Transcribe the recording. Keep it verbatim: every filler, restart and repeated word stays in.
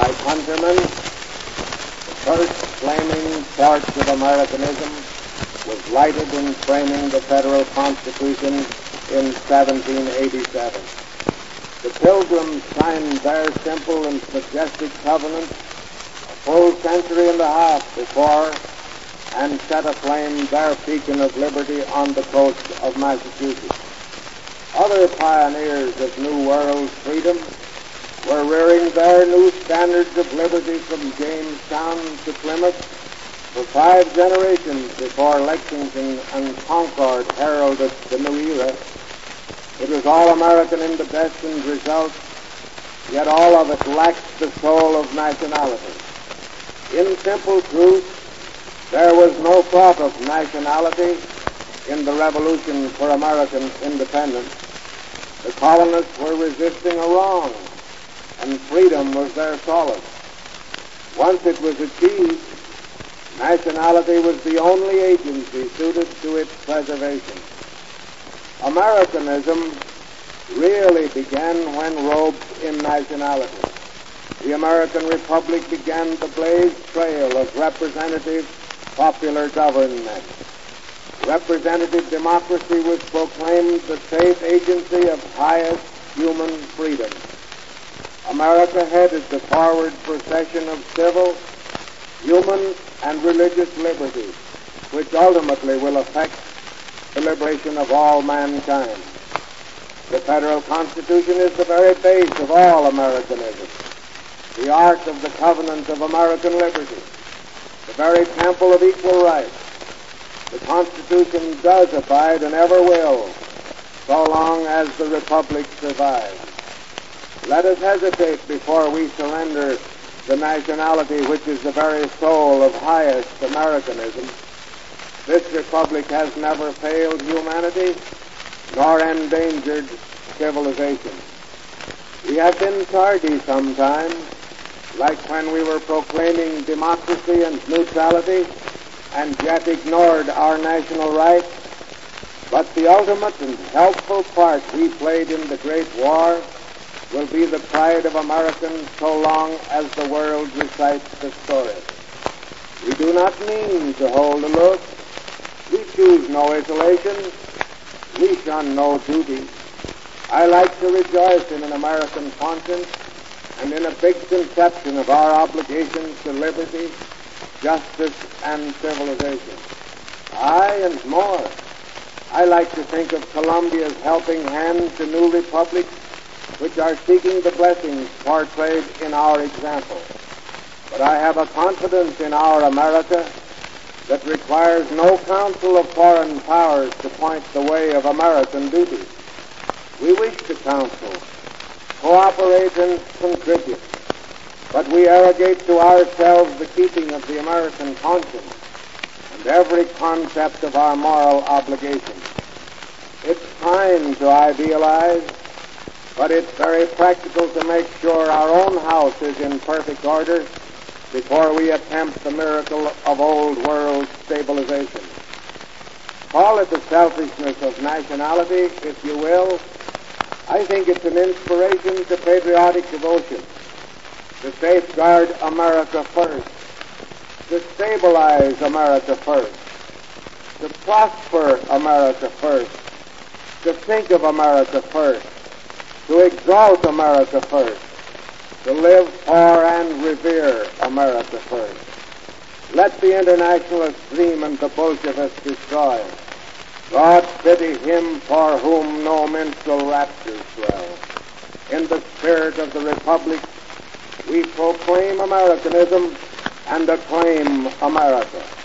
my countrymen, the first flaming torch of Americanism was lighted in framing the Federal Constitution in seventeen eighty-seven. The Pilgrims signed their simple and majestic covenant a full century and a half before and set aflame their beacon of liberty on the coast of Massachusetts. Other pioneers of New World freedom were rearing their new standards of liberty from Jamestown to Plymouth for five generations before Lexington and Concord heralded the new era. It was all American in the best and result, yet all of it lacked the soul of nationality. In simple truth, there was no thought of nationality in the revolution for American independence. The colonists were resisting a wrong, and freedom was their solace. Once it was achieved, nationality was the only agency suited to its preservation. Americanism really began when robed in nationality. The American Republic began the blazed trail of representative popular government. Representative democracy was proclaimed the safe agency of highest human freedom. America headed the forward procession of civil, human, and religious liberties, which ultimately will affect the liberation of all mankind. The Federal Constitution is the very base of all Americanism, the ark of the covenant of American liberty, the very temple of equal rights. The Constitution does abide and ever will, so long as the Republic survives. Let us hesitate before we surrender the nationality which is the very soul of highest Americanism. This Republic has never failed humanity, nor endangered civilization. We have been tardy sometimes, like when we were proclaiming democracy and neutrality, and yet ignored our national rights. But the ultimate and helpful part we played in the Great War will be the pride of Americans so long as the world recites the story. We do not mean to hold aloof. We choose no isolation. We shun no duty. I like to rejoice in an American conscience and in a big conception of our obligations to liberty, justice, and civilization. Aye, and more. I like to think of Columbia's helping hand to new republics which are seeking the blessings portrayed in our example. But I have a confidence in our America that requires no counsel of foreign powers to point the way of American duty. We wish to counsel, cooperate, and contribute, but we arrogate to ourselves the keeping of the American conscience and every concept of our moral obligations. It's fine to idealize, but it's very practical to make sure our own house is in perfect order before we attempt the miracle of old world stabilization. Call it the selfishness of nationality, if you will. I think it's an inspiration to patriotic devotion, to safeguard America first, to stabilize America first, to prosper America first, to think of America first, to exalt America first, to live for and revere America first. Let the internationalist dream and the Bolshevists destroy. God pity him for whom no minstrel raptures swell. In the spirit of the Republic, we proclaim Americanism and acclaim America.